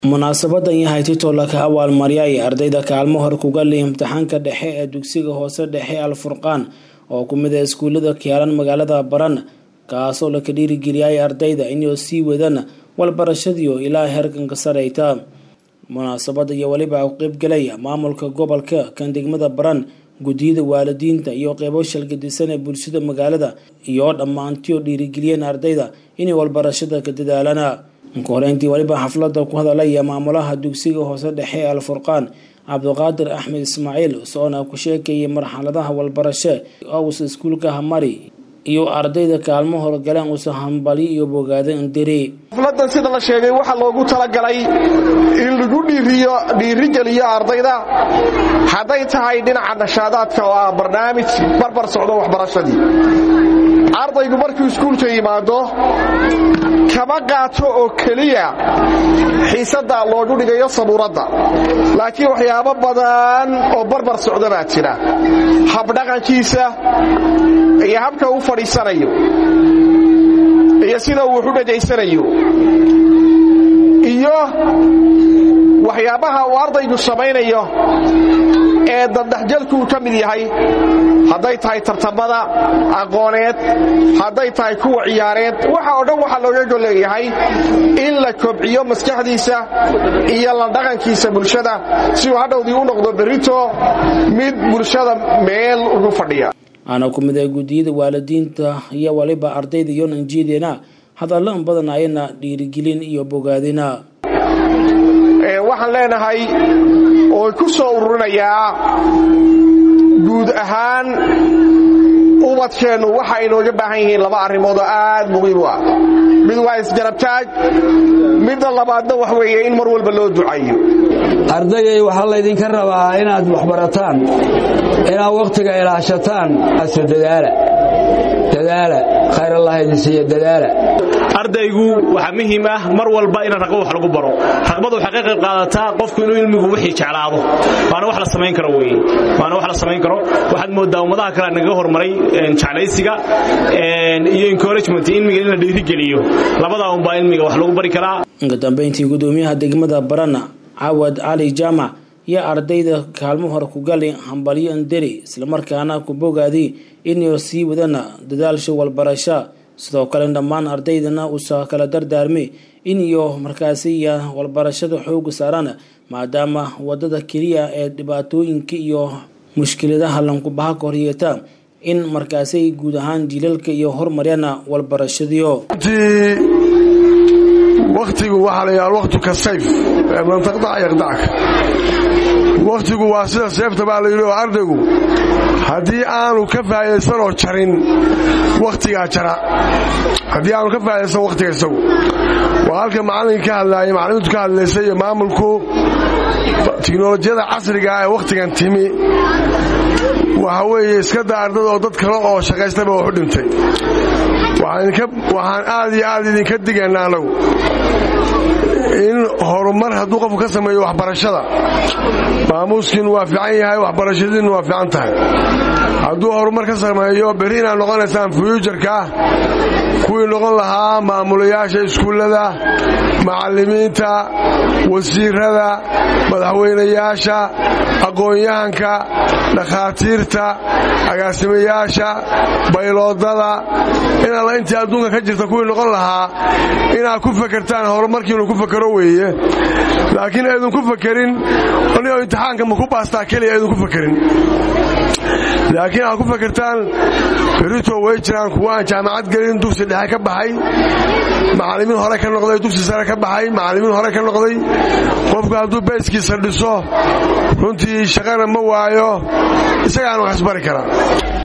munaasabadan yahay tito la ka abaalmariyay ardayda kaalmo hor kuga leh imtixaanka dhexe ee dugsiga hoose dhexe Al-Furqaan oo ku mid ah iskuulada Kiyaalan magaalada Baran kaasoo la ka dhiirigeliyay ardayda inay sii wadaan walbarashadii ilaa heerka sareyta munaasabada iyo waliba qayb galay maamulka gobolka kan degmada Baran gudiyada waalidiinta iyo qaybo shalgadisan ee bulshada magaalada iyo dhamaantii dhiirigeliyeen ardayda inay walbarashada ka dadaalaan koreyntii waliba xafladda ku hadalaya maamulaha dugsiga hoose dhexe Al-Furqaan Cabdiqaadir Axmed Ismaaciil soona ku sheekay marxaladaha walbarasho oo iskuulka Hamari iyo ardayda kaalmo horgalaan u sahanbali iyo bogaadeen diray xafladda sida la sheegay waxa loogu talagalay in lagu dhiirigeliyo ardayda haday tahay dhinaca nashaadaadka oo barnaamij barbar socdo waxbarashadii ardaygu markuu iskuulka yimaado kama qaato oo kaliya xiisada loogu dhigayo sabuuradda laakiin waxyaabo badan oo barbar socdo baa jira hab dhaqankiisa iyo habka uu fadhiisanayo iyo sida uu u dhageysanayo iyo waxyaabaha uu ardaygu samaynayo ee dadhaxjalku ka mid yahay haday tahay tartamada aqooneed haday tahay kuwa ciyaareed waxa oo dhan waxa looga goleeyahay in la kobciyo maskaxdiisa iyo la dhaqankiisa bulshada si uu hadhowdii u noqdo berito mid bulshada meel ugu fadhiya ana ku mid ah gudiyada waalidiinta iyo waliba ardayda iyo nanjideena hadallo badan ayna dhiirigelin iyo bogaadina waxaan leenahay oo ku soo ururinayaa guud ahaan ubadkeenu waxa inooga baahan yihiin laba arrimood oo aad muhiim u ah mid waa isgarabtaag midda labaadna wax weeye in mar walba loo duceeyo ardayay waxa la idinka rabaa inaad wax barataan inaad waqtiga ilaashataan aso dadaala khayr Allah idin siiyo dadaala ardaygu waxa muhiim ah mar walba in raqo wax lagu baro raqbadu waxa ka qayb qaadataa qofku inuu ilmigu wixii jeclaado waana wax la sameyn karo waxaad moodaa ummadaha kale naga hormaray jeclaysiga iyo encouragement ilmiga in la dhiirigeliyo labada un baa ilmiga wax lagu bari karaa inta dambeyntii gudoomiyaha degmada Barana Awad Ali Jama ya ardayda kaalmo hor ku galay hambaliyo ndiri isla markaana ku bogaadi inay sii wadana dadaalsho walbarasho sidoo kale dhammaan ardaydana u soo kala dardaarmay in iyo markaasi walbarashada xoog saaran maadaama wadada kaliya ee dhibaatooyinka iyo mushkiladaha lanku baha koriyata in markaasi guud ahaan jiilalka iyo horumarina walbarashadiyo waqtigu waxa la yaal waqtu ka sayf man taqdac yaqdac waqtigu waa sida seefta baa la yiraahdo ardaygu hadii aanu ka faayeysan oo jarin waqtiga jara hadii aanu ka faayeysan waqtiga isagu waa halka macalinka ka hadlaayay macalimiintu ka hadlaysay maamulku tiknoolajiyada casriga ah ee waqtigan timi waxa weeye iska ardada oo dad kale oo shaqaystaba wax u dhintay waxaan aad iyo aad idinka digaynaa anagu in horumar hadduu qofku ka sameeyo waxbarashada maamuuskiinu waa fiican yahay waxbarashadiinu waa fiican tahay hadduu horumar ka sameeyo berri inaad noqonaysaan fuujarka kuwii noqon lahaa maamulayaasha iskuullada macallimiinta wasiirada madaxweynayaasha aqoon-yahanka dhakhaatiirta agaasimayaasha bayloodada inaad intii adduunka ka jirta kuwii noqon lahaa inaad ku fakartaan horumarkiinu ku fakaro weeye laakiin aydun ku fakarin anigoo imtixaanka ma ku baastaa keliya aydun ku fakarin laakiin aad ku fakartaan berito way jiraan kuwa aan jaamacad gelin dugsi dhexe ka baxay macallimiin hore ka noqday dugsi sare ka baxay macallimiin hore ka noqday qofku hadduu bayskiisa dhiso runtii shaqana ma waayo isagaana wax isbari karaa